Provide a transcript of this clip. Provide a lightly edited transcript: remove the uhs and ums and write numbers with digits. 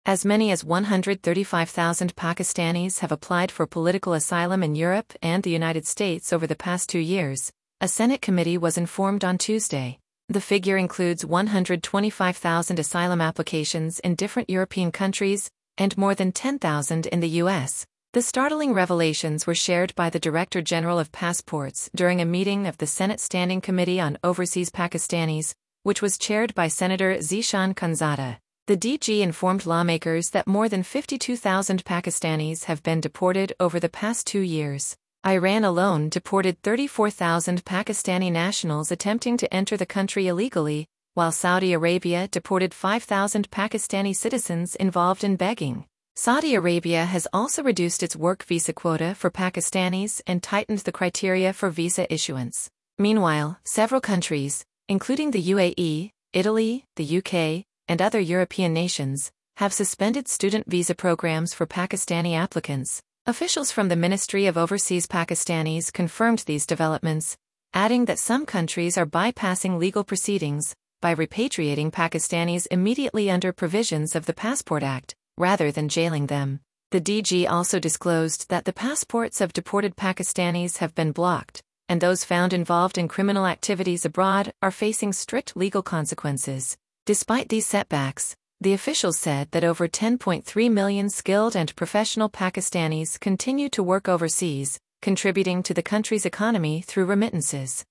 As many as 135,000 Pakistanis have applied for political asylum in Europe and the United States over the past 2 years, a Senate committee was informed on Tuesday. The figure includes 125,000 asylum applications in different European countries and more than 10,000 in the U.S. The startling revelations were shared by the Director General of Passports during a meeting of the Senate Standing Committee on Overseas Pakistanis, which was chaired by Senator Zishan Khanzada. The DG informed lawmakers that more than 52,000 Pakistanis have been deported over the past 2 years. Iran alone deported 34,000 Pakistani nationals attempting to enter the country illegally, while Saudi Arabia deported 5,000 Pakistani citizens involved in begging. Saudi Arabia has also reduced its work visa quota for Pakistanis and tightened the criteria for visa issuance. Meanwhile, several countries, including the UAE, Italy, the UK, and other European nations, have suspended student visa programs for Pakistani applicants. Officials from the Ministry of Overseas Pakistanis confirmed these developments, adding that some countries are bypassing legal proceedings by repatriating Pakistanis immediately under provisions of the Passport Act, rather than jailing them. The DG also disclosed that the passports of deported Pakistanis have been blocked, and those found involved in criminal activities abroad are facing strict legal consequences. Despite these setbacks, the officials said that over 10.3 million skilled and professional Pakistanis continue to work overseas, contributing to the country's economy through remittances.